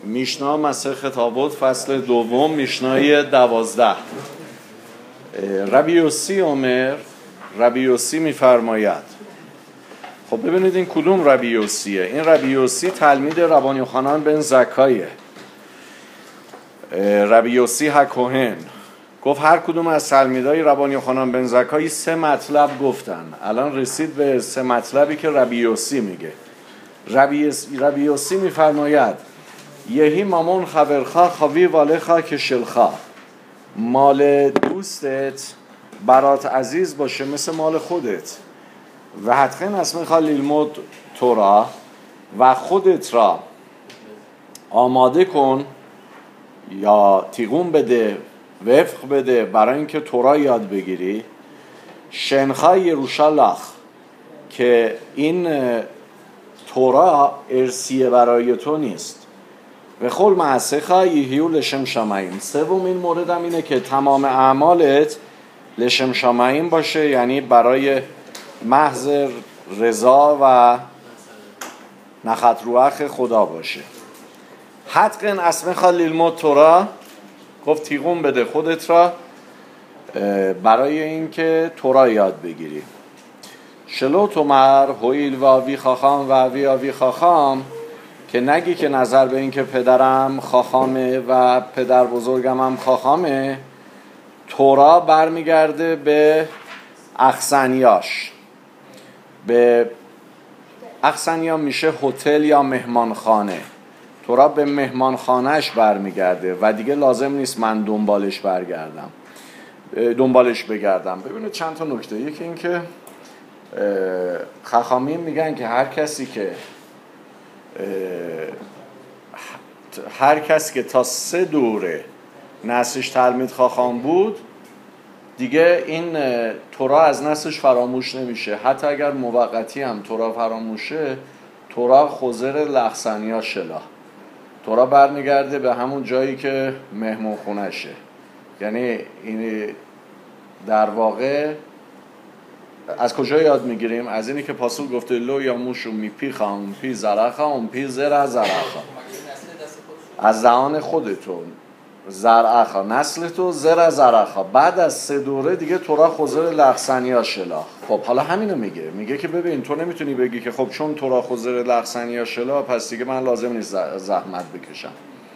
میشنا مسخت آبود فصل دوم میشنای 12. ربی یوسی عمر ربی یوسی میفرماید. خب ببینید این کدوم ربی یوسیه؟ این ربی یوسی تلمید ربانی یوحنان بن زکایه. ربی یوسی هکوهن گفت هر کدوم از تلمیدای ربانی یوحنان بن زکایی 3 مطلب گفتن. الان رسید به 3 مطلبی که ربی یوسی میگه. ربی یوسی میفرماید یهی مامون خبرخا خاوی والخا که شلخا، مال دوستت برات عزیز باشه مثل مال خودت و حتما اسم خالیل مد تورا و خودت را آماده کن یا تیغون بده وفق بده برای اینکه تورا یاد بگیری. شنخای یروشالخ که این تورا ارسیه برای تو نیست. و خل معسخا یهیو لشم شمعیم. سومین مورد هم اینه که تمام اعمالت لشم شمعیم باشه، یعنی برای محض رضا و نخط روح خدا باشه. حتقن اسم خالیل مد تورا گفت تیغون بده خودت را برای اینکه تورا یاد بگیری. شلو تومر هویل و آوی خاخام و آوی خاخام، که نگی که نظر به این که پدرم خاخامه و پدر بزرگم هم خاخامه. تورا برمیگرده به اخسنیاش. به اخسنیا میشه هتل یا مهمانخانه. تورا به مهمانخانهش برمیگرده و دیگه لازم نیست من دنبالش بگردم. ببینید چند تا نکته. یکی این که خاخامین میگن که هر کسی که تا 3 دوره نسلش تلمید خاخام بود دیگه این تورا از نسلش فراموش نمیشه. حتی اگر موقتی هم تورا فراموشه، تورا خزر لخسنیا شلا، تورا برمیگرده به همون جایی که مهمون خونشه. یعنی این در واقع از کجا یاد میگیریم؟ از اینی که پاسول گفته لو یا موشو میپیخا اون پی زرخا اون پی زرخا، از دهان خودتون زرخا نسل تو زرخا. بعد از 3 دوره دیگه تورا خزر لخسنیا شلا. خب حالا همینو میگه که ببین تو نمیتونی بگی که خب چون تورا خزر لخسنیا شلا پس دیگه من لازم نیست زحمت بکشم.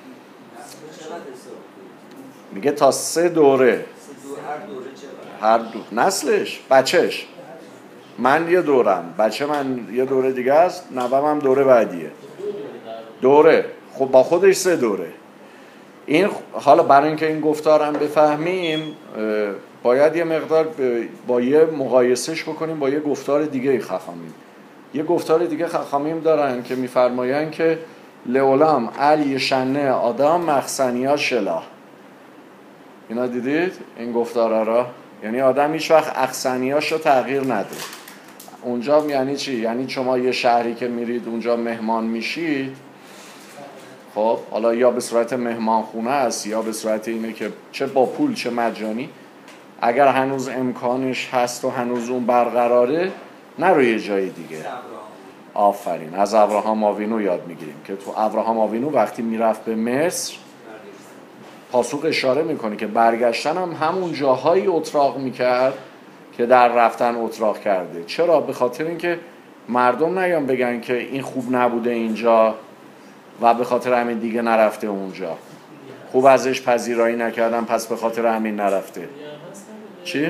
میگه تا 3 دوره. هر دو نسلش بچهش، من یه دورم، بچه من یه دوره دیگه است، نوام هم دوره بعدیه. دوره خب با خودش 3 دوره. این حالا برای اینکه این گفتارم بفهمیم باید یه مقدار با یه مقایسش بکنیم با یه گفتار دیگه خاخامیم. یه گفتار دیگه خاخامیم دارن که میفرماین که لعلام علی شنه آدم مخسنیا شلا. اینا دیدید این گفتارا را؟ یعنی آدم هیچ وقت اخسنیاش رو تغییر نده. اونجا یعنی چی؟ یعنی شما یه شهری که میرید اونجا مهمان میشید، خب حالا یا به صورت مهمان خونه است یا به صورت اینه که چه با پول چه مجانی، اگر هنوز امکانش هست و هنوز اون برقراره، نرو یه جای دیگه. آفرین. از ابراهام آوینو یاد میگیریم که تو ابراهام آوینو وقتی میرفت به مصر، پاسوق اشاره میکنه که برگشتن هم همون جاهایی اتراق میکرد که در رفتن اتراق کرده. چرا؟ به خاطر اینکه مردم نیان بگن که این خوب نبوده اینجا و به خاطر همین دیگه نرفته اونجا، خوب ازش پذیرایی نکردن پس به خاطر همین نرفته. چی؟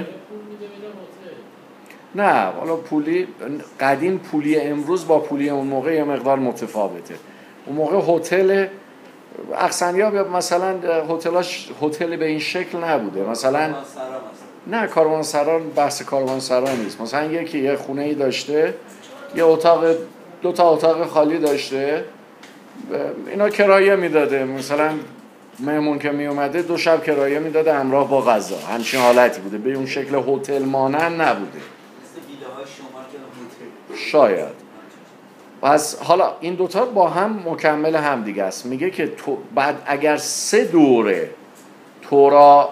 نه حالا پولی قدیم پولی امروز با پولی اون موقع یه مقدار متفاوته. اون موقع هتل اخسنیا مثلا هتل به این شکل نبوده. مثلا نه کاروانسرا، بحث کاروانسرا نیست. مثلا یکی یه خونه ای داشته، یه اتاق 2 تا اتاق خالی داشته، اینا کرایه میداده. مثلا مهمون که می اومده 2 شب کرایه میداده همراه با غذا. همچین حالتی بوده، به اون شکل هتل مانند نبوده. شاید. پس حالا این دوتا با هم مکمل هم دیگه است. میگه که بعد اگر 3 دوره تورا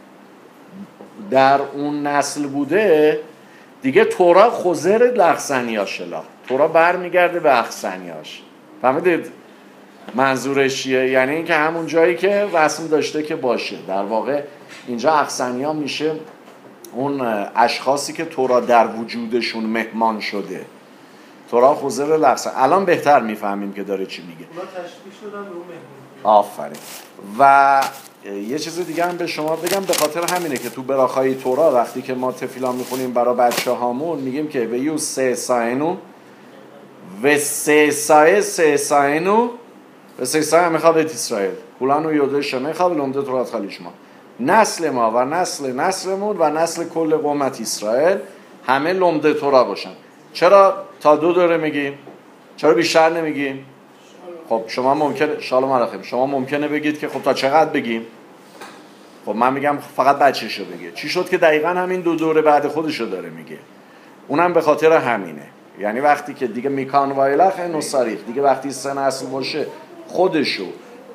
در اون نسل بوده دیگه تورا خزر لخسنیاش شلا، تورا برمیگرده به اخسنیاش. فهمیدید؟ منظورش چیه؟ یعنی اینکه همون جایی که رسم داشته که باشه. در واقع اینجا اخسنیا میشه اون اشخاصی که تورا در وجودشون مهمان شده. تورا خضر لغسن. الان بهتر میفهمیم که داره چی میگه. اونا تشبیه شدن به اون مهمون. آفرین. و یه چیز دیگه هم به شما بگم، به خاطر همینه که تو براخای تورا وقتی که ما تفیلا میخونیم برای بچه هامون میگیم که به یو سه ساینو و سه ساینو و سه ساین میخواد بیت اسرائیل کلانو یودش میخواد لومده تورات خالیش ما نسل ما و نسلمون و نسل کل قومت اسرائیل همه لومده تورا باشن. چرا تا 2 دوره میگیم؟ چرا بیشتر نمیگیم؟ خب شما ممکنه شالوم علیکم شما ممکنه بگید که خب تا چقدر بگیم؟ خب من میگم فقط بچه‌شو بگه. چی شد که دقیقاً همین 2 دوره بعد خودشو داره میگه. اونم به خاطر همینه. یعنی وقتی که دیگه میکان وایلخ نصاریخ دیگه وقتی 3 نسل باشه خودشو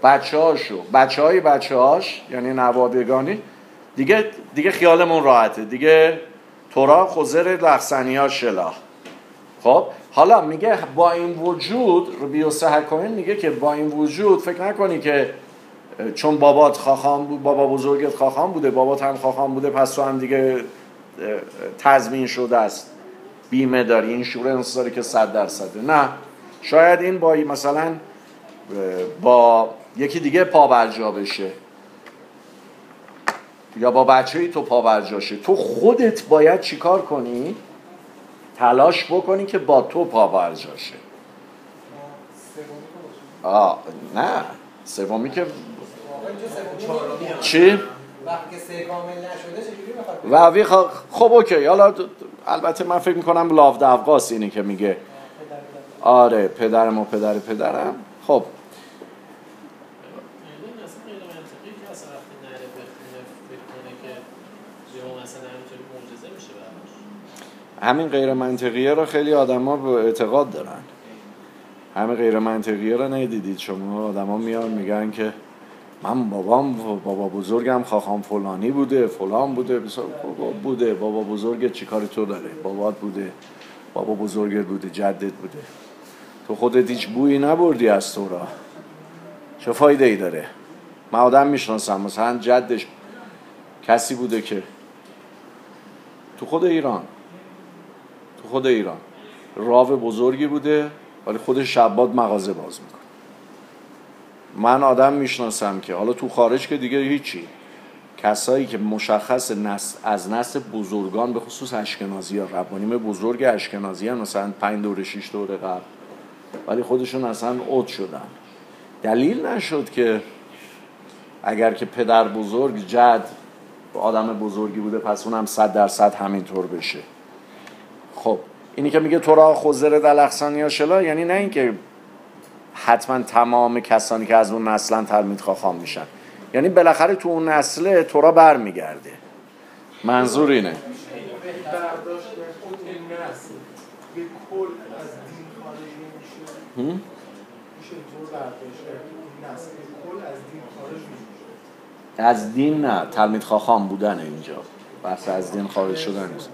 بچه‌هاش یعنی نوادگانی دیگه خیالمون راحته. دیگه تورا خضر لغسنیا شلا. خب حالا میگه با این وجود ربی یوسف حکامی میگه که با این وجود فکر نکنی که چون بابات خاخام بود، بابا بزرگت خاخام بوده، بابات هم خاخام بوده، پس تو هم دیگه تضمین شده است، بیمه داری، اینشورنس داری که 100%. نه، شاید این با مثلا با یکی دیگه پابرجا بشه یا با بچه‌ای تو پابرجا شه. تو خودت باید چیکار کنی؟ تلاش بکنی که با تو پابرجا شه. نه سومی که چی؟ وقتی که 3 کامل نشده چجوری میخواد؟ خب اوکی. حالا البته من فکر میکنم لاو دفقاست اینی که میگه آره پدرم و پدرم. خب همین غیر منطقیه رو خیلی آدما به اعتقاد دارن. همین غیر منطقیه رو ندیدید شما؟ آدما میان میگن که من بابا بزرگم خاخام فلانی بوده، فلان بوده، بوده. بابا بزرگت چیکار تو داره؟ بابات بوده، بابا بزرگت بوده، جدت بوده. تو خودت هیچ بویی نبردی از تورا، چه فایده ای داره؟ من آدم میشناسم مثلا جدش کسی بوده که تو خود ایران راو بزرگی بوده ولی خودش شبات مغازه باز میکنه. من آدم میشناسم که حالا تو خارج که دیگه هیچی، کسایی که مشخص از نسل بزرگان به خصوص اشکنازی ها، ربانیم بزرگ اشکنازی ها، مثلا 5 دوره 6 دوره قبل، ولی خودشون اصلا عد شدن. دلیل نشد که اگر که پدر بزرگ جد آدم بزرگی بوده پس اونم 100% همینطور بشه. خب اینی که میگه تورا خضر دلخسانیا شلا یعنی نه اینکه حتما تمام کسانی که از اون نسلن تلمید خاخام میشن، یعنی بالاخره تو اون نسل تورا برمیگرده. منظور اینه برداشت خود این نسل به کل از دین خارج نمیشه. میشه طور برداشت این نسل به کل از دین خارج نمیشه. از دین نه، تلمید خاخام بودن اینجا، بحث از دین خارج شدن نیست.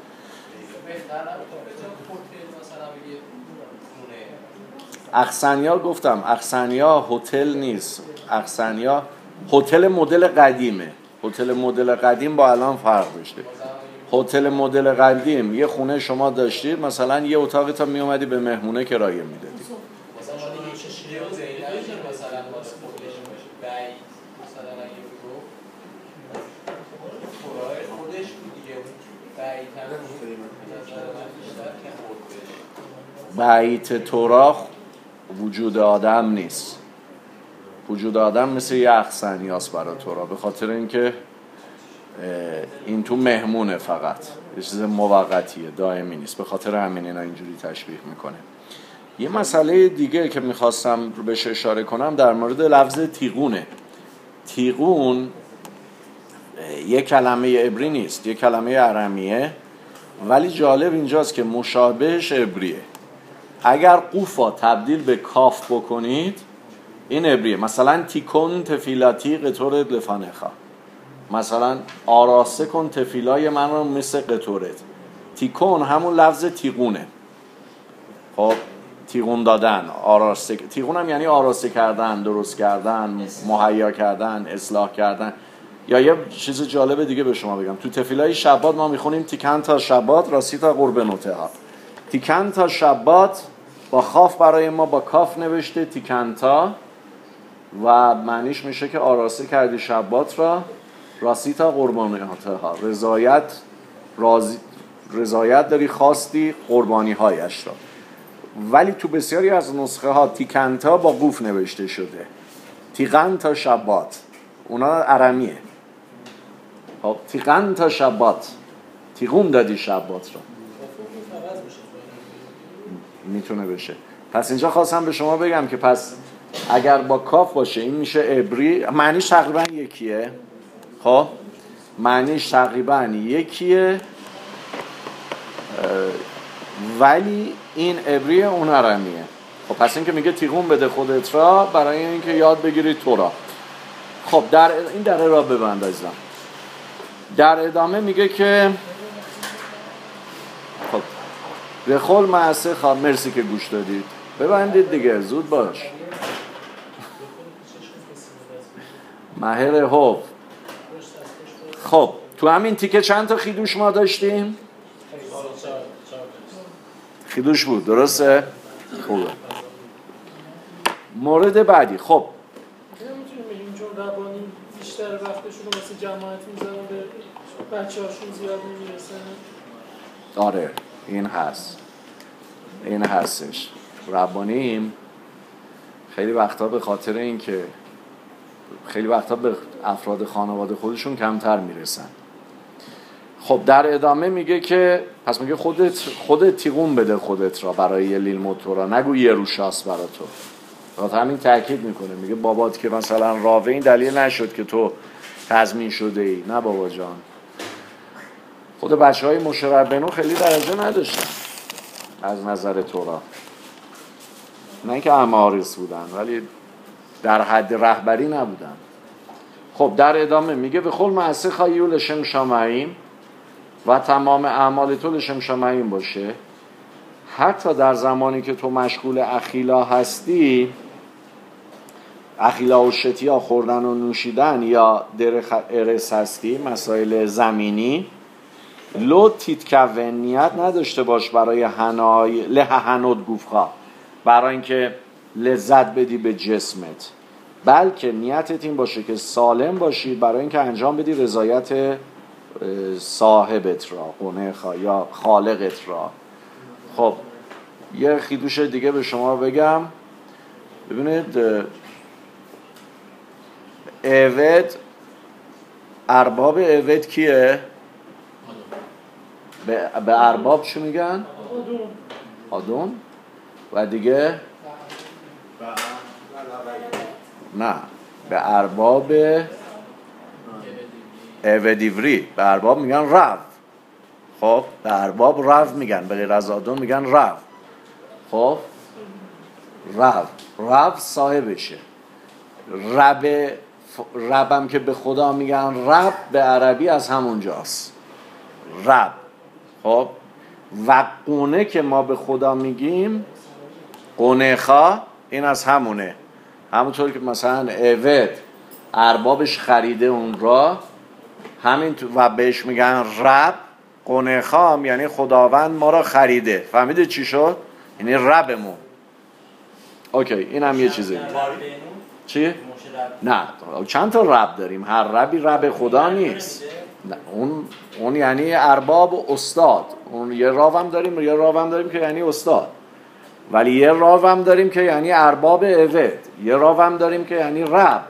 اخسنیا گفتم، اخسنیا هتل نیست، اخسنیا هتل مدل قدیمه. هتل مدل قدیم با الان فرق داشته. هتل مدل قدیم یه خونه شما داشتید مثلا یه اتاقی تا می اومدی به مهمونه کرایه میدادی. بیت تورا وجود آدم نیست. وجود آدم مثل یه اخسنیاست برای تورا، به خاطر اینکه این تو مهمونه، فقط یه چیز موقتیه، دائمی نیست. به خاطر همین اینا اینجوری تشبیه میکنه. یه مسئله دیگه که میخواستم بهش اشاره کنم در مورد لفظ تیغونه. تیغون یه کلمه عبری نیست، یه کلمه ارمیه، ولی جالب اینجاست که مشابهش عبریه. اگر قوفا تبدیل به کاف بکنید این عبریه. مثلا تیکون تفیلاتی قطورت لفانخا، مثلا آراسته کن تفیلای من رو مثل قطورت. تیکون همون لفظ تیقونه. خب تیغون دادن، آراسته، تیغون هم یعنی آراسته کردن، درست کردن، مهیا کردن، اصلاح کردن. یا یه چیز جالب دیگه به شما بگم، تو تفیلای شبات ما میخونیم تیکن تا شبات راسی تا قرب نوتها. تیکن تا شبات با خاف برای ما با کاف نوشته تیکن تا و معنیش میشه که آراسته کردی شبات را راسی تا قرب نوتها، رضایت داری خواستی قربانی هایش را. ولی تو بسیاری از نسخه ها تیکن تا با قوف نوشته شده، تیکن تا شبات، اونا ارمیه. خب تیقن تا شبات، تیقون دادی شبات رو میتونه بشه. پس اینجا خواستم به شما بگم که پس اگر با کاف باشه این میشه عبری، معنیش تقریبا یکیه. خب معنیش تقریبا یکیه، ولی این عبریه اون ارمیه. خب پس این که میگه تیقون بده خودت را برای اینکه یاد بگیری تو را. خب این دره را ببند عزیزم. در ادامه میگه که خب رخول معسه خواه. مرسی که گوش دادید، ببندید دیگه، زود باش. مهر هوب. خب تو همین تیکه چند تا خیدوش ما داشتیم؟ خیدوش بود، درسته؟ خوبه. مورد بعدی. خب نمیتونیم بگیم چون ربانی بیشتر وقتشون رو واسه جماعت میذارن، به بچه هاشون زیاد نمیرسن. آره این هستش. ربانیم خیلی وقتا به خاطر این که خیلی وقتا به افراد خانواده خودشون کمتر میرسن. خب در ادامه میگه که پس میگه خودت تیغون بده خودت را برای یه لیل موتورا، نگو یه روشاس برای تو. خاطر همین تأکید میکنه، میگه بابات که مثلا راوه این دلیل نشد که تو تضمین شده ای. نه بابا جان، خود بچه های مشربنو خیلی درجه نداشتن از نظر تورا، نه اینکه امارس بودن ولی در حد رهبری نبودن. خب در ادامه میگه به خل معسه خواهیو لشم شامعیم و تمام اعمال تو لشم شامعیم باشه. حتی در زمانی که تو مشغول اخیلا هستی، اخیلا و شتیا خوردن و نوشیدن یا ارس هستی، مسائل زمینی، لو تیتکون نیت نداشته باش برای هنود گوفخا، برای اینکه لذت بدی به جسمت، بلکه نیتت این باشه که سالم باشی برای اینکه انجام بدی رضایت صاحبت را، قنخا یا خالقت را. خب یه خیدوش دیگه به شما بگم. ببینید عبد، ارباب عبد کیه؟ به ارباب چی میگن؟ آدون. و دیگه نه، به ارباب عبدیوری به ارباب میگن رو. خب به ارباب رو میگن، به غیر از آدون میگن رو. خب رو صاحبشه. ربم که به خدا میگن رب، به عربی از همونجاست رب. خب و قونه که ما به خدا میگیم قونخا، این از همونه. همونطور که مثلا عبد اربابش خریده اون را، همین و بهش میگن رب. قونخا یعنی خداوند ما را خریده. فهمیده چی شد؟ یعنی ربمون. اوکی، این هم یه چیزه. چی؟ نه، چند تا رب داریم، هر ربی رب خدا نیست. نه، اون یعنی ارباب و استاد. اون یه راوم داریم که یعنی استاد، ولی یه راوم داریم که یعنی ارباب عبد، یه راوم داریم که یعنی رب. اون راوه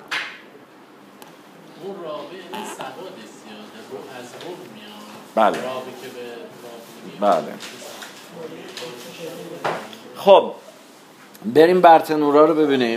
یعنی سواد زیاده، رو از روح میاد. بله. راوه که به بله. خب بریم برتنورا رو ببینیم.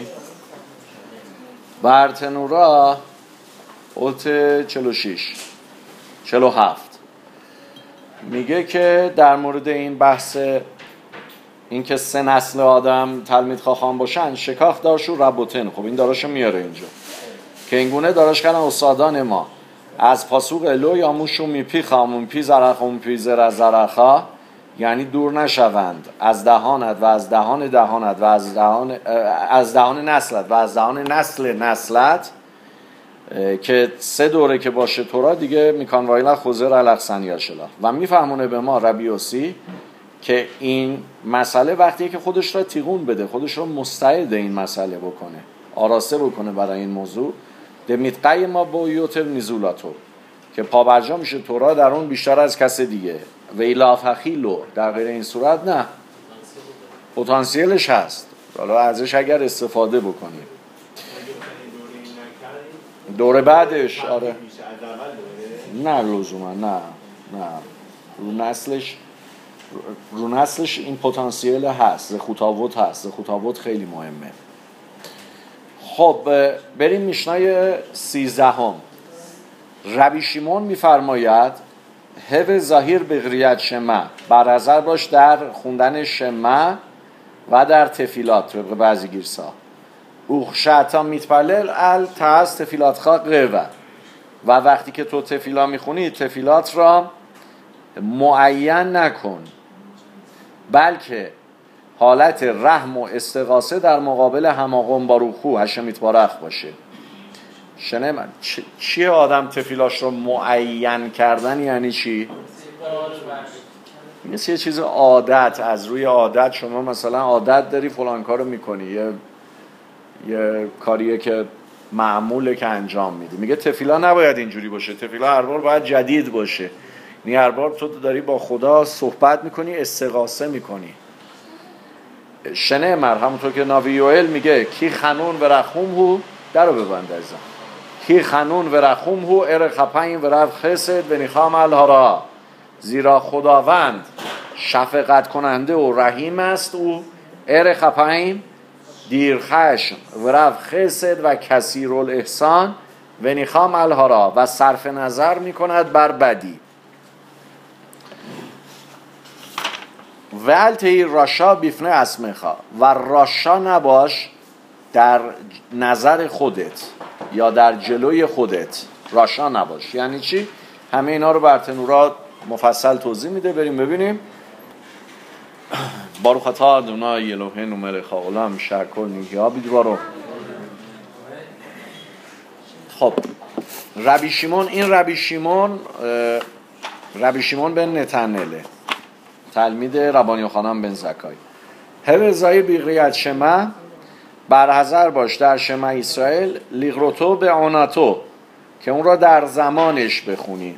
برتنورا اوت 46 47 میگه که در مورد این بحث این که 3 نسل آدم تلمید خواهان باشن، شکاخ دارشو ربوتن. خب این داراشو میاره اینجا که اینگونه داراش کردن استادان ما از پاسوق الو یا موشو میپی خامون پی زرخون پی زرخا یعنی دور نشوند از دهانت و از دهان دهانت و از دهان نسلت و از دهان نسلت که 3 دوره که باشه تورا دیگه میکان وایلا خوزر الکسانیا شلا. و میفهمونه به ما ربی یوسی که این مسئله وقتیه که خودش را تیغون بده، خودش را مستعد این مسئله بکنه، آراسته بکنه برای این موضوع. دمیتقی ما با یوتر نیزولاتو که پابرجا میشه تورا در اون بیشتر از کس دیگه. ویلافخیلو در غیر این صورت نه، پتانسیلش هست، حالا ازش اگر استفاده بکنیم. دوره بعدش آره نه لزوما نه رو نسلش این پتانسیل هست، زخوتاوت هست، زخوتاوت خیلی مهمه. خب بریم میشنای 13. ربی شیمون میفرماید هو ظاهر به قریت شمع، برحذر باش در خوندن شمع و در تفیلات طبق بعضی گیرسا. اوخشتا میتپلل ال تاز تفیلات خواه قوه، و وقتی که تو تفیلا میخونی تفیلات را معین نکن، بلکه حالت رحم و استغاثه در مقابل هماغون با روحو هشم یتبارک باشه. شنه من چیه آدم تفیلاش رو معین کردن یعنی چی؟ مثل یه چیز عادت، از روی عادت شما مثلا عادت داری فلان کارو میکنی، یه کاریه که معموله که انجام میدی. میگه تفیلا نباید اینجوری باشه، تفیلا هر بار باید جدید باشه. یعنی هر بار تو داری با خدا صحبت میکنی، استغاثه میکنی. شنه مر همونطور که ناوی یوئل میگه کی خنون و رحوم هو درو ببند ازم، کی خنون و رحوم هو ارخپین و رف خسد و نیخام الهارا، زیرا خداوند شفقت کننده و رحیم است، او ارخپین دیر خشم و رف خسد و کثیر الاحسان و نیخام الهارا، و صرف نظر میکند بر بدی. ولتی راشا بیفنه اسمخا، و راشا نباش در نظر خودت یا در جلوی خودت، راشا نباش. یعنی چی؟ همه اینا رو برتنورات مفصل توضیح میده، بریم ببینیم. باروخ اتاه ادونای الوهیנו ملک העולם שהכל נהיה בדברו. خب ربی شیمون، این ربی شیمون بن نتنله تلمید ربانی یوحنان بن زکای. هو ظاهر بقریت شمع، برحذر باش در شمع اسرائیل، لیغروتو به آناتو که اون را در زمانش بخونی.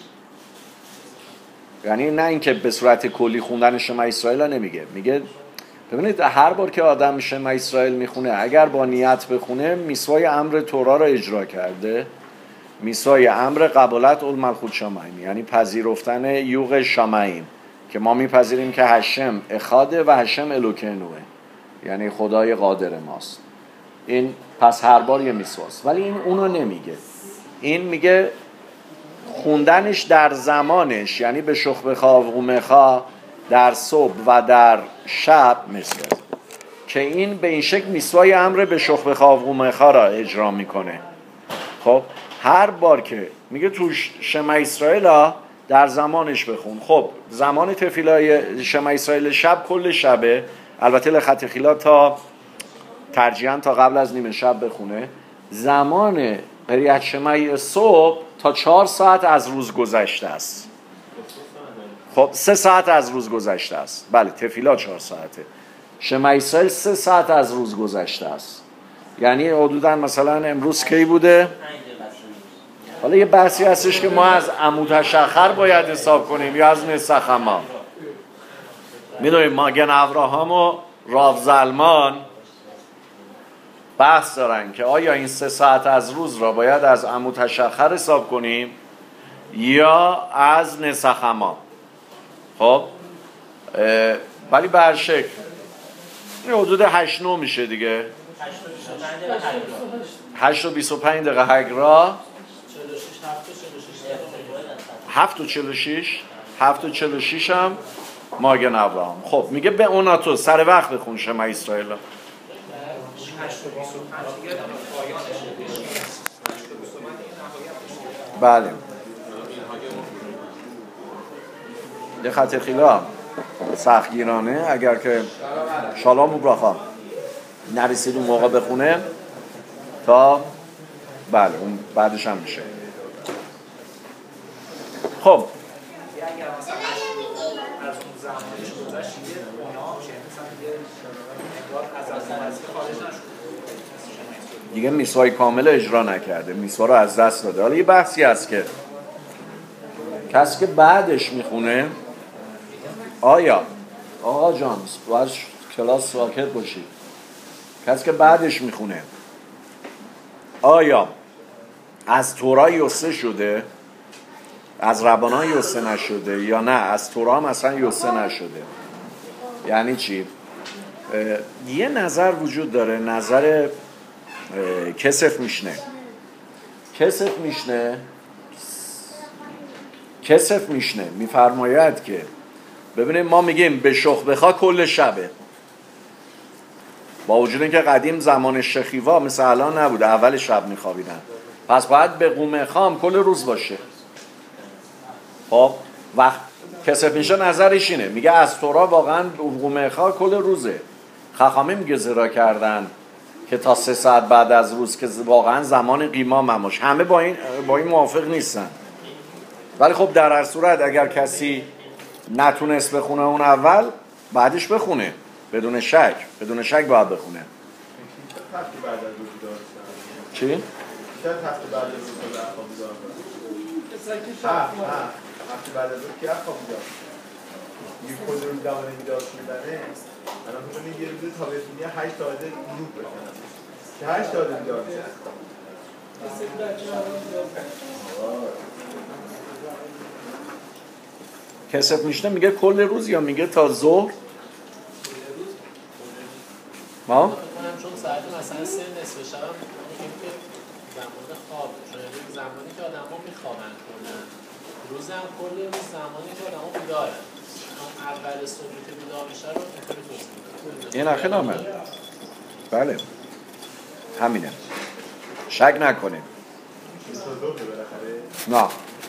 یعنی نه اینکه به صورت کلی خوندن شمع اسرائیل ها نمیگه، میگه ببینید هر بار که آدم شمع اسرائیل میخونه اگر با نیت بخونه میسوای امر تورا را اجرا کرده، میسوای امر قبولت اول ملخوت شامعیم، یعنی پذیرفتن یوغ شامعیم که ما میپذیریم که هشم اخاده و هشم الوکنوه، یعنی خدای قادر ماست. این پس هر بار یه میسواست، ولی این اونو نمیگه. این میگه خوندنش در زمانش، یعنی به شخ بخواه و مخواه در صبح و در شب مثل که این به این شکل میسوای امر به شخ بخواه و مخواه را اجرا میکنه. خب هر بار که میگه تو شمع اسرائیل ها در زمانش بخون. خب زمان تفیلای شمع اسرائیل شب کل شبه، البته لخط خیلا تا ترجیحاً تا قبل از نیمه شب بخونه. زمان قریت شمع صبح تا 4 ساعت از روز گذشته است. خب 3 ساعت از روز گذشته است. بله تفیلا 4 ساعته، شمع اسرائیل 3 ساعت از روز گذشته است. یعنی حدوداً مثلا امروز کی بوده؟ حالا یه بحثی هستش که ما از عمود تشخر باید حساب کنیم یا از نسخما. میدونیم ماگن ابراهام و راو زلمان بحث دارن که آیا این 3 ساعت از روز را باید از عمود تشخر حساب کنیم یا از نسخما. خب ولی به هر شکل حدود 8-9 میشه دیگه، 8 و 25 دقیقه هگرا 7:46 هم ماگن ابراهام. خب میگه به اونا تو سر وقت بخون شمع اسرائیل. بله ده خط خیلا سختگیرانه اگر که شالام و براخا نرسید اون موقع بخونه تا بله اون بعدش هم میشه. خب دیگه میسوای کامل اجرا نکرده، میسوا رو از دست داده. حالا یه بحثی هست که کسی که بعدش میخونه آیا آقا جان باید کلاس ساکت باشید، کسی که بعدش میخونه آیا از تورا یوسه شده، از ربانا یوسه نشده یا نه از تورا هم اصلا یوسه نشده؟ یعنی چی؟ یه نظر وجود داره، نظر کسف میشنه میفرماید که ببینیم ما میگیم به شخ بخوا کل شبه، با وجود اینکه قدیم زمان شخیوا مثل الان نبوده، اول شب میخوابیدن، پس باید به قوم خام کل روز باشه. خب وقت کسف میشه نظرش اینه، میگه از تورا واقعا قوم خام کل روزه. خخامه میگه زرا کردن که تا 3 ساعت بعد از روز که واقعا زمان قیما مماش، همه با این موافق نیستن. ولی خب در هر صورت اگر کسی نتونست بخونه اون اول، بعدش بخونه بدون شک باید بخونه. چی؟ شاید هفته بعد از روز در خواب بیدار هفته بعد از روز که خواب بیدار یه کل روز دوانه بیدار شدنه. الان می‌بینید یه روز تابستونی 8 ساعت روب بکنن که 8 ساعت بیدار میشه. کسب میشنه میگه کل روز یا میگه تا ظهر؟ ما؟ چون ساعت مثلا 3 نصف شب هم میگیم که زمان خوابه، چون زمانی که آدم ها میخوابن کنن، روز هم کل روز زمانی که آدم ها بیدارن، اول صبحی که بیدار میشه رو اینطوری توضیح میدن. این اخیل آمد بله همینه، شک نکنیم. نه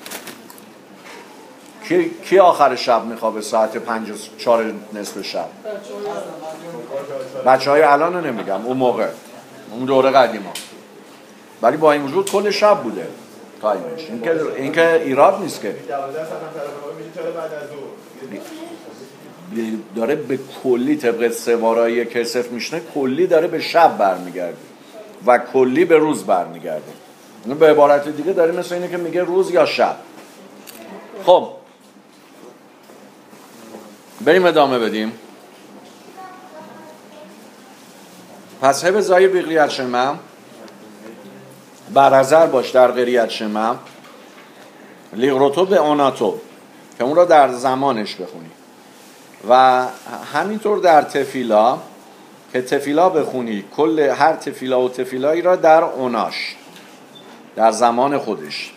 کی آخر شب میخوابه ساعت 5:04 نصف شب؟ بچه های الان رو نمیگم، اون موقع اون دوره قدیما، ولی با این وجود کل شب بوده تایمش. این که ایراد نیست که داره به کلی طبق سوارایی کسف میشنه کلی داره به شب برمیگرده و کلی به روز برمیگرده. به عبارت دیگه داره مثل اینه که میگه روز یا شب. خب بریم ادامه بدیم. پس هب زای بقریت شمم برحذر باش در قریت شمم لیغروتو به آناتو که اون را در زمانش بخونی و همینطور در تفیلا که تفیلا بخونی کل هر تفیلا و تفیلایی را در اوناش در زمان خودش.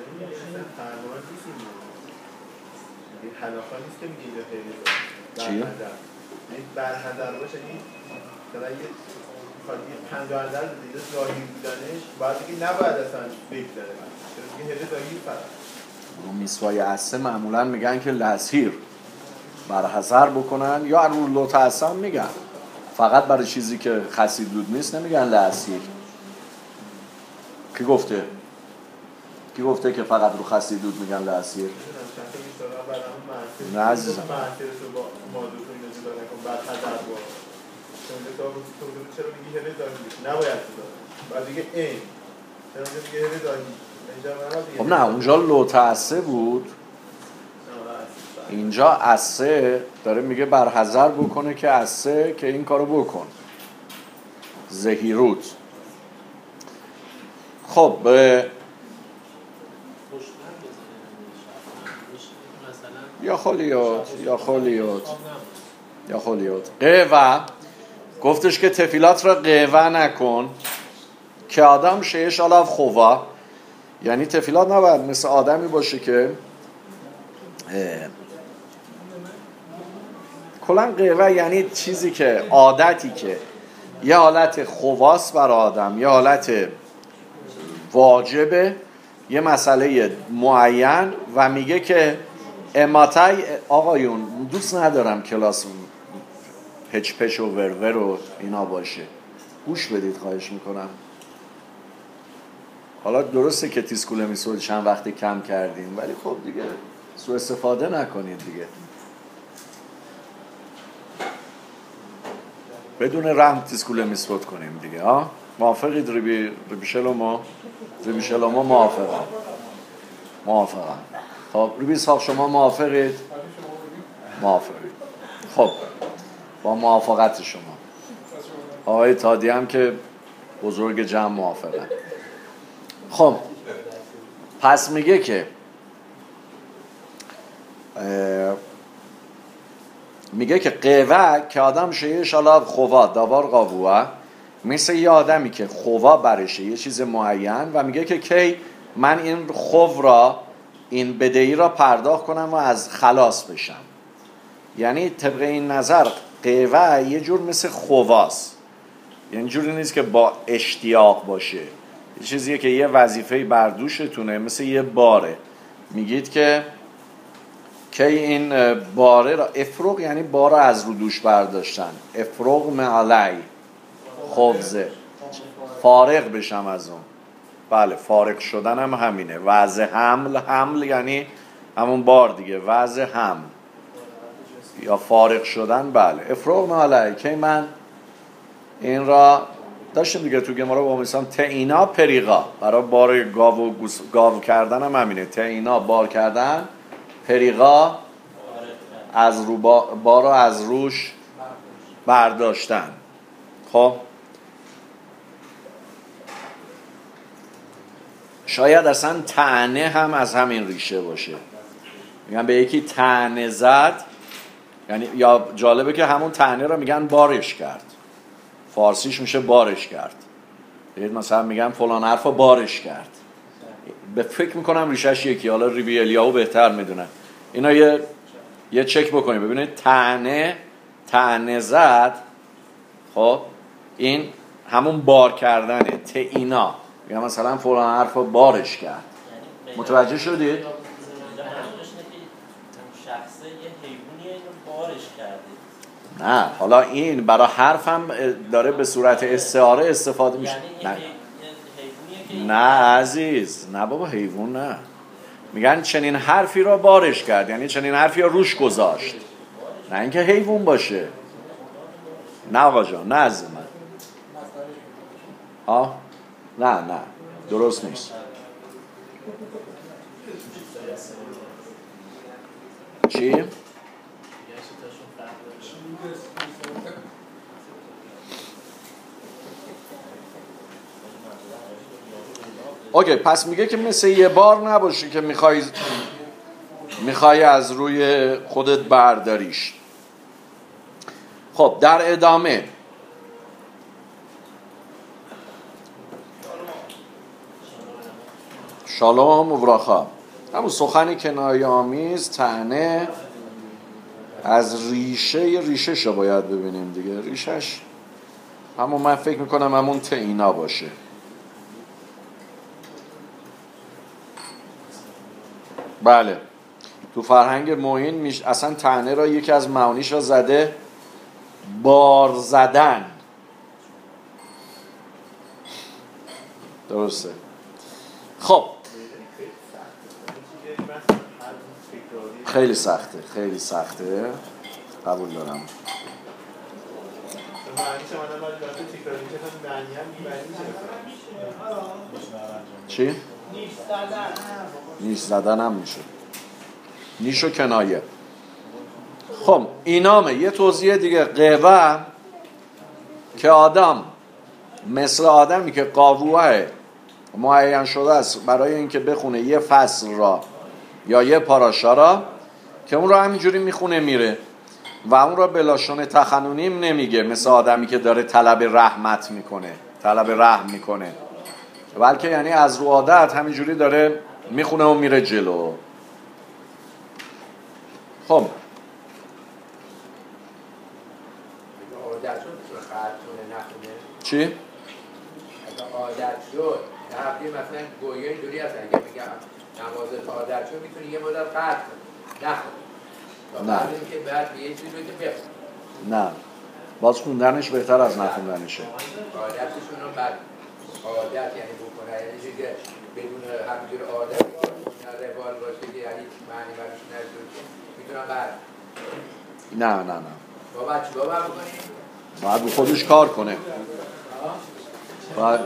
چی؟ برحضر باشه این مثلا یه پنجاندر دیگه ظاهری بودنش باید بگی نباید اصلا بگذاره چون دیگه هده ظاهری فرق رو میسوای عصه معمولا میگن که لسیر برحضر بکنن یا رو لطعصم میگن، فقط برای چیزی که خسیدود نیست نمیگن لسیر. کی گفته که فقط رو خسیدود میگن لسیر؟ نه عزیزم چرا میگی هله داری نباید بعد دیگه این چرا میگه هله داری؟ خب نه اونجا لوتعسه بود، اینجا عسه داره میگه برحذر بکنه که عسه که این کارو بکن زهیروت. خب یا خالیات قوه گفتش که تفیلات را قوه نکن که آدم شیش آلاف خواه، یعنی تفیلات نباید مثل آدمی باشه که کلن قوه یعنی چیزی که عادتی که یه حالت خواست بر آدم، یه حالت واجبه، یه مسئله معین و میگه که اماتای آقایون دوست ندارم کلاس پچ پچ و ورور و اینا باشه، گوش بدید خواهش میکنم. حالا درسته که تیسکول میسود چند وقتی کم کردیم، ولی خب دیگه سوء استفاده نکنید دیگه. بدون رحم تیسکول میسود کنیم دیگه. ها موافقید؟ ریبی شلومو موافقم. خب ریبی صاحب شما موافقید؟ موافقید. خب با موافقت شما آقای تادی هم که بزرگ جمع موافقن. خب پس میگه که قوه که آدم شه شالا خوا داوار قاووه، مثل یه آدمی که خوا برشه یه چیز معین و میگه که کی من این خو را، این بدهی را پرداخت کنم و از خلاص بشم. یعنی طبق این نظر قوه یه جور مثل خواست، یعنی جوری نیست که با اشتیاق باشه، یه چیزیه که یه وظیفه بردوشتونه، مثل یه باره. میگید که این باره را افروغ، یعنی بار از رو دوش برداشتن، افروغ معلی خبزه، فارغ بشم از اون. بله فارغ شدن هم همینه. وضع حمل یعنی همون بار دیگه، وضع حمل یا فارغ شدن. بله افروغ معلی که من این را داشتیم دیگه تو گمارا با مثلا تعینا پریغا، برای بار گاو کردن هم همینه، تعینا بار کردن، پریغا از رو بار رو از روش برداشتن. خب شاید اصلا طعنه هم از همین ریشه باشه، میگن به یکی طعنه زد، یعنی یا جالبه که همون طعنه رو میگن بارش کرد، فارسیش میشه بارش کرد. مثلا میگن فلان حرفو بارش کرد، به فکر میکنم ریشش یکی، حالا ریبی الیاهو بهتر میدونن. اینا یه چک بکنید ببینید طعنه زد، خب این همون بار کردنه. تعینا میگن مثلا فلان حرفو بارش کرد. متوجه شدید؟ شخصه یه حیوانیه اینو بارش کرده. نه حالا این برای حرف هم داره به صورت استعاره استفاده میشه. نه عزیز، نه بابا حیوان نه. میگن چنین حرفی را بارش کرد، یعنی چنین حرفی را روش گذاشت، نه اینکه حیوان باشه. نه آقا جان، نه از من. نه درست نیست. چی؟ اوکی، پس میگه که مثل یه بار نباشه که میخوای از روی خودت برداریش. خب در ادامه شالوم و براخا، همون سخنی کنایه آمیز، طعنه از ریشه شو باید ببینیم دیگه. ریشش همون، من فکر میکنم همون تعینا باشه. بله تو فرهنگ معین اصلا طعنه را یکی از معانیش را زده بار زدن. درسته. خب خیلی سخته قبول دارم. چی؟ نیش زدن هم میشه، نیش و کنایه. خب اینامه. یه توضیح دیگه، قوه که آدم مثل آدمی که قاووه معین شده است برای اینکه بخونه یه فصل را یا یه پاراشا را، که اون را همینجوری میخونه میره و اون را بلاشون تخنونیم نمیگه، مثل آدمی که داره طلب رحم میکنه، بلکه یعنی از رو عادت همینجوری داره میخونه و میره جلو. خب چی؟ اگه عادت شد نقلی مثلا گویه اینجوری هست، اگه میگم نماز عادت شد میتونی یه مدت قطع کنی، نخون. نه. که بعد یه چیزی رو که بخون. نه باز خوندنش بهتر از نخوندنشه. عادتشون رو بعد عادت یعنی بکنه، یعنی چیزی که بدون همینجور عادت روال باشه که یعنی معنی برش نشده میتونم بعد. نه باید چیکار بکنیم؟ باید به خودش کار کنه. باید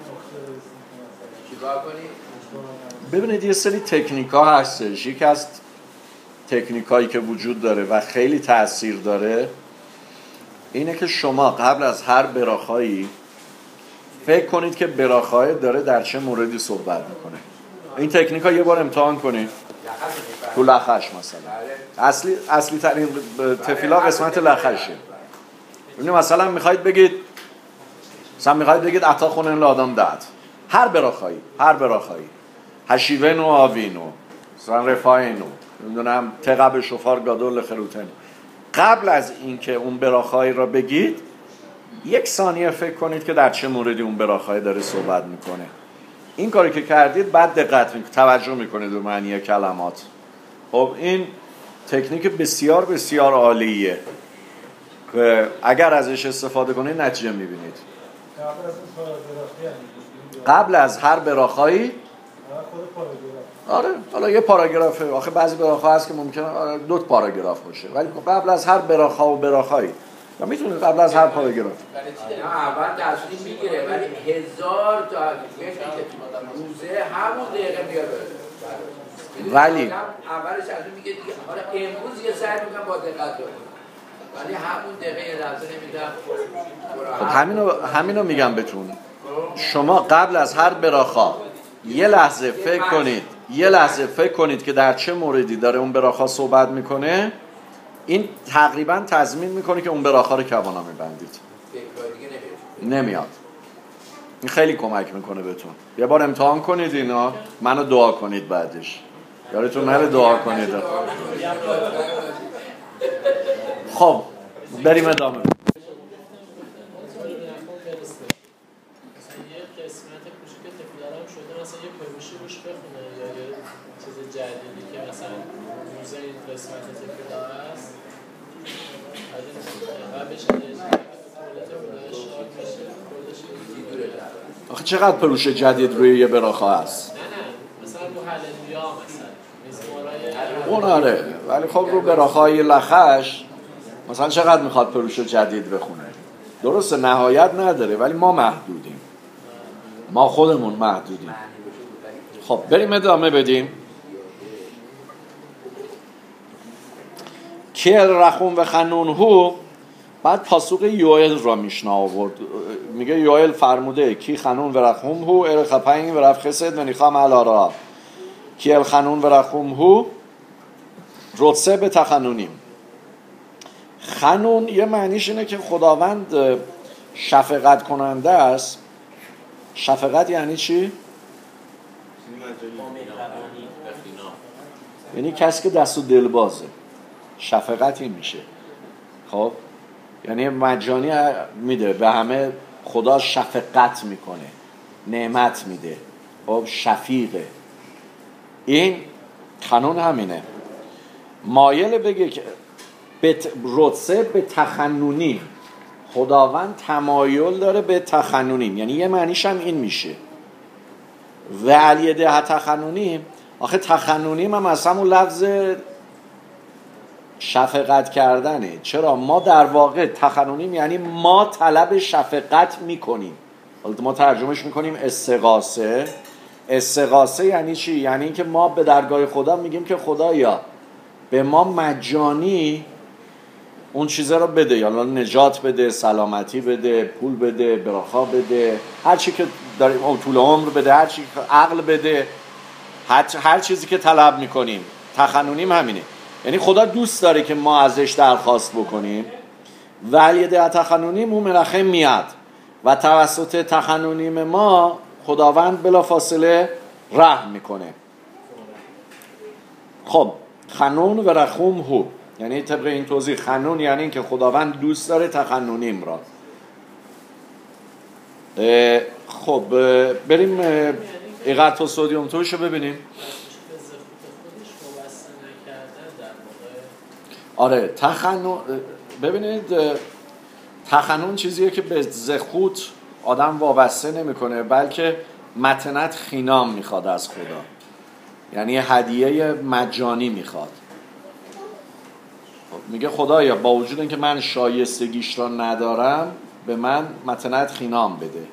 چیکار کنیم؟ ببینید یه سری تکنیک ها هستش. یکی از تکنیک هایی که وجود داره و خیلی تأثیر داره اینه که شما قبل از هر براخایی فکر کنید که براخای داره در چه موردی صحبت میکنه. این تکنیک ها یه بار امتحان کنید تو لخش مثلا. اصلی ترین تفیلا قسمت لخشه. ببینید مثلا میخواید بگید عطا خونن لادام داد، هر براخایی هشیونو آوینو مثلا رفاینو نمیدونم تقب شفار گادول خروتن، قبل از اینکه اون براخایی را بگید 1 ثانیه فکر کنید که در چه موردی اون براخایی داره صحبت میکنه. این کاری که کردید بعد دقت میکنید، توجه میکنید به معنی کلمات. خب این تکنیک بسیار بسیار عالیه که اگر ازش استفاده کنید نتیجه میبینید. قبل از هر براخایی آره حالا یه پاراگرافه، آخه بعضی براخا هست که ممکنه 2 پاراگراف باشه، ولی قبل از هر براخا و براخایی یا میتونه قبل از هر پاراگراف اول تصمیم میگیره ولی 1000 تا روزه همون دقیقه میاد. ولی اولش تصمیم میگیره دیگه حالا امروز یه سعی میکنم با دقت کنم، ولی همون دقیقه یه لحظه نمیدم. خب همینو میگم بهتون. شما قبل از هر براخا یه لحظه فکر کنید که در چه موردی داره اون براخا صحبت میکنه. این تقریبا تضمین میکنه که اون براخا رو کوانا میبندید، نمیاد. این خیلی کمک میکنه بهتون. یه بار امتحان کنید اینا، منو دعا کنید بعدش، یادتون نره دعا کنید. خب بریم ادامه. روش بخونه یا یه چیز جدیدی که مثلا موزه این قسمت تفیلا هست و بشه آخه چقدر پروش جدید روی یه براخا هست؟ نه مثلا رو هللویا مثلا اون آره، ولی خب رو براخای لخش مثلا چقدر میخواد پروش جدید بخونه؟ درسته نهایت نداره ولی ما محدودیم، ما خودمون محدودیم. خب بریم ادامه بدیم. کیل رخون و خنون هو، بعد پاسوق یوئل را میشنا آورد. میگه یوئل فرموده کی خنون و رخون هو ارخپین و رف خسد و نیخام علارا. کیل خنون و رخون هو رتسه به تخنونیم. خنون یه معنیش اینه که خداوند شفقت کننده است. شفقت یعنی چی؟ یعنی کسی که دست و دل بازه. شفقت این میشه. خب یعنی مجانی میده به همه، خدا شفقت میکنه، نعمت میده. خب شفیقه. این قانون همینه. مایل بگه که رتسه به تخنونی، خداوند تمایل داره به تخنونیم، یعنی یه معنیش هم این میشه. و علیه تخنونیم، آخه تخنونیم هم از همون لفظ شفقت کردنه. چرا؟ ما در واقع تخنونیم یعنی ما طلب شفقت میکنیم. حالا ما ترجمهش میکنیم استغاثه. استغاثه یعنی چی؟ یعنی اینکه ما به درگاه خدا میگیم که خدایا به ما مجانی اون چیزا رو بده، یا نجات بده، سلامتی بده، پول بده، براخا بده، هر چی که داریم، او طول عمر بده، هر چی عقل بده، هر چیزی که طلب میکنیم. تخنونیم همینه، یعنی خدا دوست داره که ما ازش درخواست بکنیم. ولی ده تخنونیم اون ملخه میاد و توسط تخنونیم ما خداوند بلا فاصله رحم میکنه. خب خنون و رحوم هو، یعنی طبق این توضیح خنون یعنی این که خداوند دوست داره تخنونیم را. خب بریم ایقرت و سودیوم توشو ببینیم. خودش وابسته نکردن در آره تخنن، ببینید تخنن چیزیه که به زخوت آدم وابسته نمیکنه، بلکه متنت خینام میخواد از خدا، یعنی هدیه مجانی میخواد. میگه خدایا با وجود اینکه من شایستگیش را ندارم به من متنت خینام بده.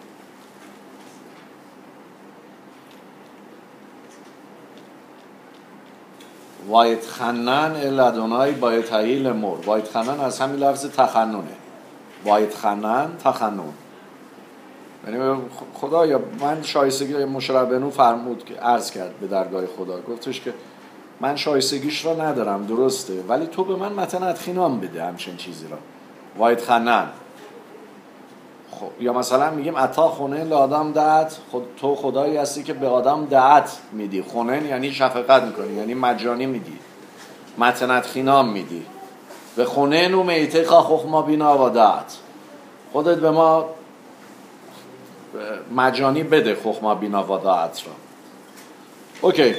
وایت خنن الادونای باید حیل مر. وایت خنن از همین لفظ تخننه. وایت خنن تخنن، یعنی خدایا من شایستگی، مشربنو فرمود که عرض کرد به درگاه خدا، گفتش که من شایستگیش را ندارم درسته، ولی تو به من متنت خینام بده همچین چیزی را. وایت خنن. خب یا مثلا میگیم عطا خونه لآدم دعت، تو خدایی هستی که به آدم دعت میدی. خونه یعنی شفقت میکنی، یعنی مجانی میدی، متنت خینام میدی. به خونه نو میته خاخ ما بینا و دعت، خودت به ما مجانی بده خخما بینا و دعت را. اوکی،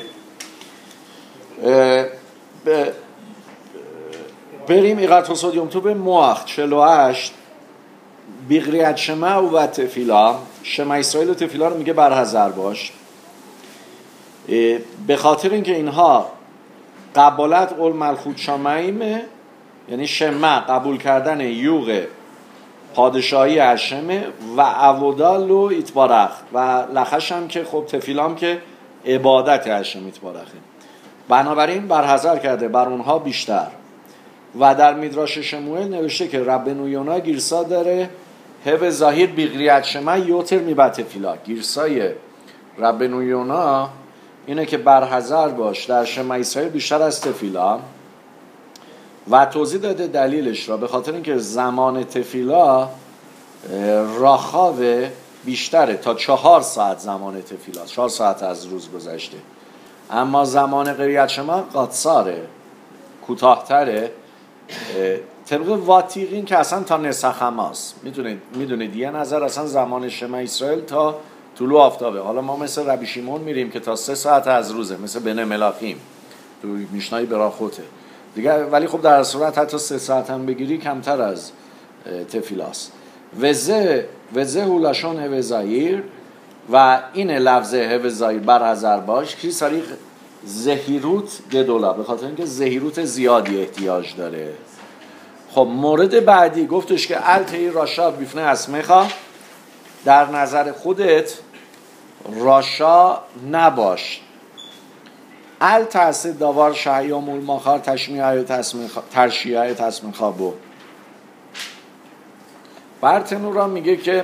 بریم ایقات حسود تو به موخ 48 بیقریت شما و تفیلا. شما اسرائیل و تفیلا رو میگه برحذر باش، به خاطر اینکه اینها قبالت قول ملخوت شمایمه، یعنی شما قبول کردن یوغ پادشاهی هشمه و عودالو ایتبارخ، و لخش هم که خب تفیلام که عبادت هشم ایتبارخه، بنابراین برحذر کرده بر اونها بیشتر. و در میدراش شموئل نوشته که ربنو یونا گیرسا داره هب ظاهر بیقریت شما یوتر میبت تفیلا. گیرسای ربنو یونا اینه که برحذر باش در شما اسرائیل بیشتر از تفیلا، و توضیح داده دلیلش را، به خاطر اینکه زمان تفیلا راخاوه بیشتره، تا 4 ساعت زمان تفیلا، 4 ساعت از روز گذشته، اما زمان قریت شما قاطساره، کوتاه‌تره. طبق واتیقین که اصلا تا نسخ هماست، میدونید یه نظر اصلا زمان شما اسرائیل تا طلوع آفتابه. حالا ما مثل ربی شیمون میریم که تا 3 ساعت از روزه، مثل بنه ملاخیم تو میشنای براخوته دیگه، ولی خب در صورت حتی 3 ساعت هم بگیری کمتر از تفیلاست. وزه هولاشون هوزایر، و این لفظ هوزایر بر حذر باش که سریق زهیروت گدولا، به خاطر اینکه زهیروت زیادی احتیاج داره. خب مورد بعدی گفتش که التی راشا بیفنه اسمخا، در نظر خودت راشا نباش. التحصیل داوار شهیام الماخار ترشیه تصمیخا بو. برتنو را میگه که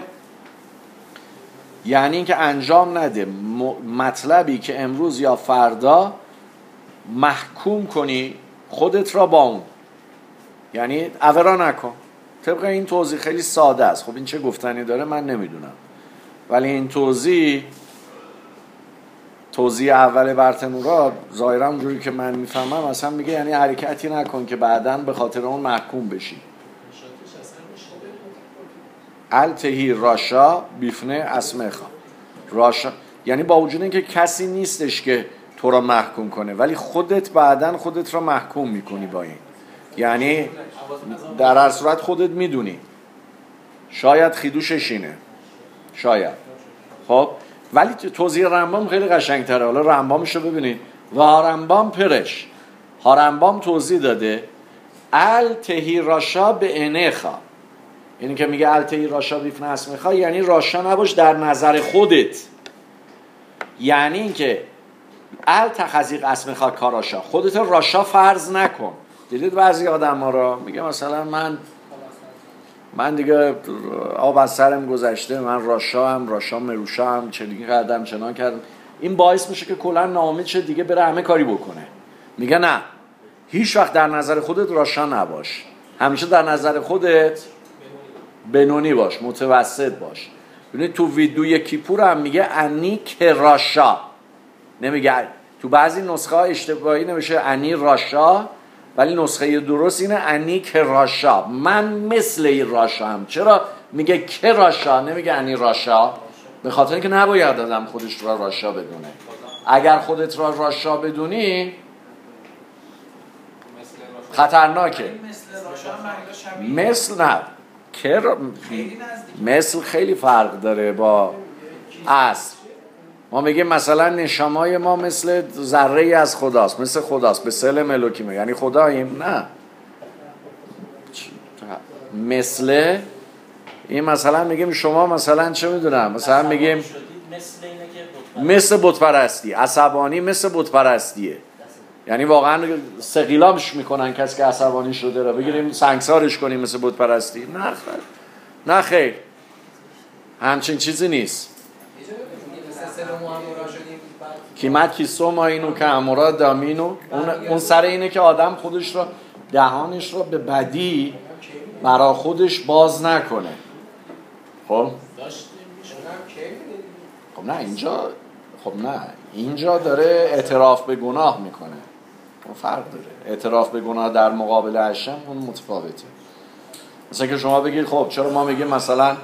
یعنی اینکه انجام نده مطلبی که امروز یا فردا محکوم کنی خودت را با اون، یعنی عورا نکن. طبق این توضیح خیلی ساده است. خب این چه گفتنی داره من نمیدونم، ولی این توضیح اول برتنورا ظاهرا اونجوری که من میفهمم اصلا میگه یعنی حرکتی نکن که بعداً به خاطر اون محکوم بشی. التهی راشا بیفنه اسمخا. راشا یعنی با وجود اینکه کسی نیستش که تو را محکوم کنه، ولی خودت بعداً خودت را محکوم میکنی با این، یعنی در هر صورت خودت میدونی شاید خیدوشش اینه، شاید. خب ولی توضیح رمبام خیلی قشنگتره. حالا رمبامش رو ببینید. و هارمبام پرش، هارمبام توضیح داده التهی راشا به انخا، یعنی که میگه التهی راشا بیفنه اسمخا، یعنی راشا نباش در نظر خودت، یعنی اینکه التخذیق اسمخا کاراشا، خودت راشا فرض نکن. دیدید بعضی آدم ها را میگه مثلا من دیگه آب از سرم گذشته، من راشا مروشا هم چنین کردم چنان کردم، این باعث میشه که کلا ناامید شه دیگه بره همه کاری بکنه. میگه نه، هیچ وقت در نظر خودت راشا نباش، همیشه در نظر خودت بنونی باش، متوسط باش. ببینید تو ویدیوی کیپور هم میگه انی کراشا، نمیگه. تو بعضی نسخه ها اشتباهی نمیشه انی راشا، ولی نسخه درست اینه انی کراشا، من مثل این راشا هم. چرا میگه کراشا نمیگه انی راشا؟ به خاطر اینکه نباید آدم خودش را راشا بدونه. اگر خودت را راشا بدونی خطرناکه. مثل راشا هم شبیه مثل نه مثل خیلی فرق داره با اصل. ما میگیم مثلا نشمای ما مثل ذره ای از خداست، مثل خداست، به سل ملوکی یعنی خداییم. نه مثل این مثلا میگیم شما مثلا چه میدونم مثلا میگیم مثل بت پرستی، عصبانی مثل بت پرستیه، یعنی واقعا سقیلامش میکنن کسی که عصبانی شده را بگیریم سنگسارش کنیم مثل بت پرستی. نه خیر همچین چیزی نیست. کیمت کیسو ما اینو که امورا دامینو، اون سر اینه که آدم خودش را دهانش را به بدی برا خودش باز نکنه. خب نه اینجا اینجا داره اعتراف به گناه میکنه. فرق داره اعتراف به گناه در مقابل هشم، اون متفاوته. مثلا که شما بگید خب چرا ما میگیم مثلا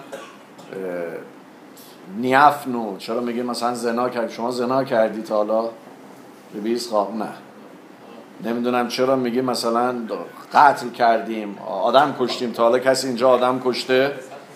نیافنو، چرا میگیم مثلا زنا کردی، شما زنا کردی تا حالا به 20 خواب؟ نه. نمیدونم چرا میگیم مثلا قتل کردیم، آدم کشتیم، تا حالا کسی اینجا آدم کشته؟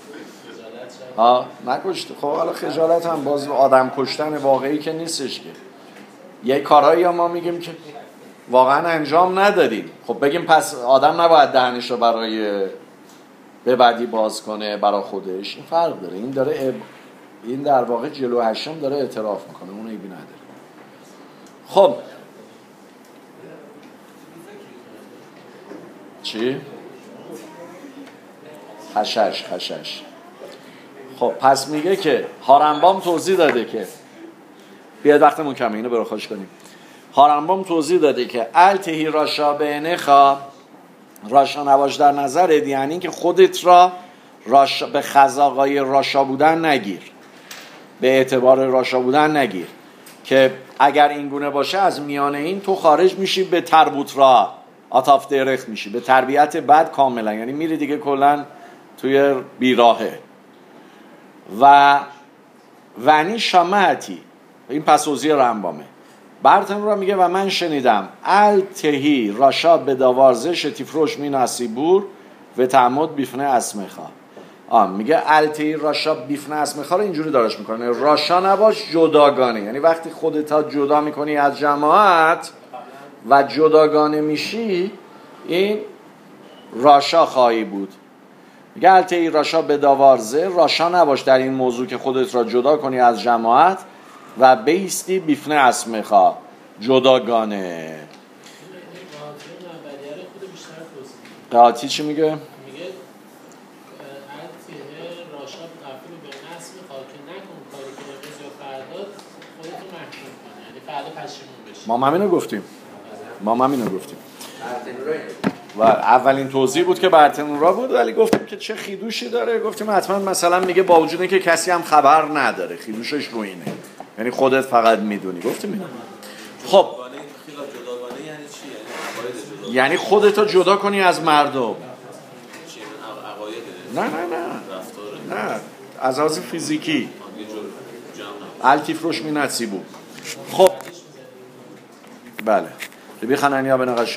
نکشته. خب حالا خجالت هم باز آدم کشتن واقعی که نیستش که. یه کارهایی ما میگیم که واقعا انجام ندادیم. خب بگیم پس آدم نباید دهنش رو برای به بدی باز کنه برای خودش. این فرق داره. این در واقع جلو هشم داره اعتراف میکنه، اون عیبی نداره. خب چی؟ خشش. خب پس میگه که هارنبام توضیح داده که بیاد وقتمون کمه اینو برو خوش کنیم. هارنبام توضیح داده که التهی راشا به نخا، راشا نباش در نظرت، یعنی که خودت را به خزاقای راشا بودن نگیر، به اعتبار راشا بودن نگیر، که اگر این گونه باشه از میان این تو خارج میشی به تربوت را آتاف درخت میشی، به تربیت بد کاملا، یعنی میری دیگه کلا توی بیراهه. و ونی شامعتی، این پسوزی رمبامه. برتن را میگه و من شنیدم التهی راشا به داوارزش تیفروش می ناسیبور و تعمد بیفنه اسمخا. میگه التهی راشا بیفنه اسمخا رو اینجوری دارش میکنه، راشا نباش جداگانه، یعنی وقتی خودت جدا میکنی از جماعت و جداگانه میشی، این راشا خواهی بود. میگه التهی راشا به داوارزه، راشا نباش در این موضوع که خودت را جدا کنی از جماعت و بیستی بیفنه اسمخا، جداگانه. قاطی چی میگه؟ میگه التهی راشا قفل به اسمخا که نکن کاری که امروز یا فردا خودتو محکوم کنه، یعنی فردا پشیمون بشی. ما همینو گفتیم. و اولین توضیح بود که برتنورا بود، ولی گفتیم که چه خیدوشی داره. گفتیم حتما مثلا میگه با وجود اینکه کسی هم خبر نداره خیدوشش رو اینه، یعنی خودت فقط میدونی. گفتیم اینو. خب یعنی خودتو جدا کنی از مردم. نه از لحاظ فیزیکی التیفروش می نصیبو. خب بله بی خننیا به نقش